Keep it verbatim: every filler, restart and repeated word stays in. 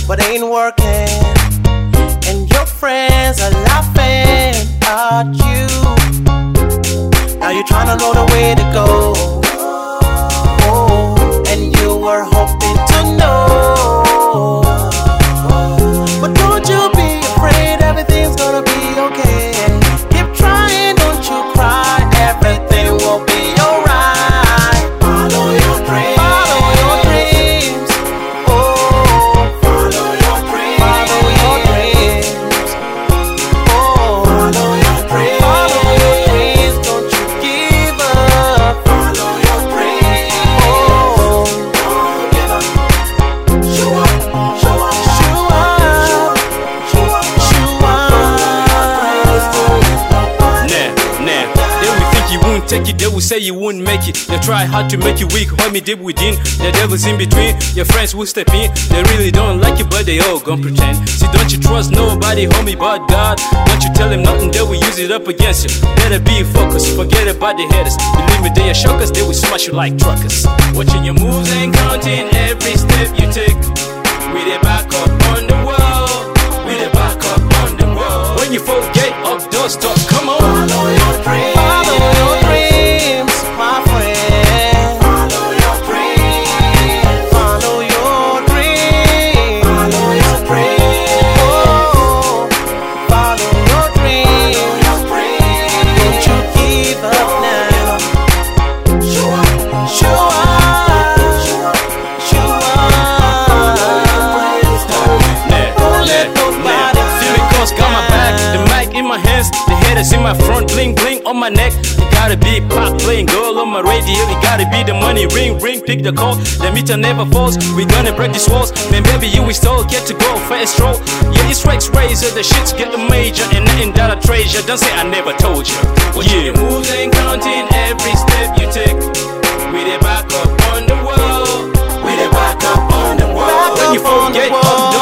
but ain't working. And your friends are laughing at you. Now you're trying to know the way to go. Oh, and you were hoping to know. But don't you be afraid, everything's gonna be okay. Keep trying, don't you cry, everything will be alright. Follow your dreams. Follow your dreams. Oh, follow your dreams. Follow your dreams. Oh, follow your dreams. Follow your dreams. Don't you give up. Follow your dreams. Oh, don't give up. Show up, show up, show up, show up, show up. Nah, nah. They will think you won't take it, they will say you won't make it. They try hard to make you weak, homie, deep within. The devil's in between, your friends will step in. They really don't like you, but they all gon' pretend. See, don't you trust nobody, homie, but God. Don't you tell them nothing, they will use it up against you. Better be focused, forget about the haters. Believe me, they are shockers, they will smash you like truckers. Watching your moves and counting every step you take. With a back up on the wall, with a back up on the wall. When you forget up, don't stop, come on. Follow your dreams. Follow your dreams, my friend. Follow your dreams. Follow your dreams. Follow your dreams. Oh, follow your dreams. Don't you give up now. Show up, show up, show up. Don't let nobody Feel me cause got my back, the mic in my hands, the haters in my front, bling bling on my neck. It gotta be pop playing girl on my radio. It gotta be the money ring ring, pick the call. The meter never falls. We gonna break these walls. Man, baby, you install, get to go for a stroll. Yeah, it's Rex Razor, the shits get the major, and nothing that I treasure. Don't say I never told you. Watching your moves and counting every step you take. With a back up on the wall, with a back up on the wall. Back When you up on the forget wall. up,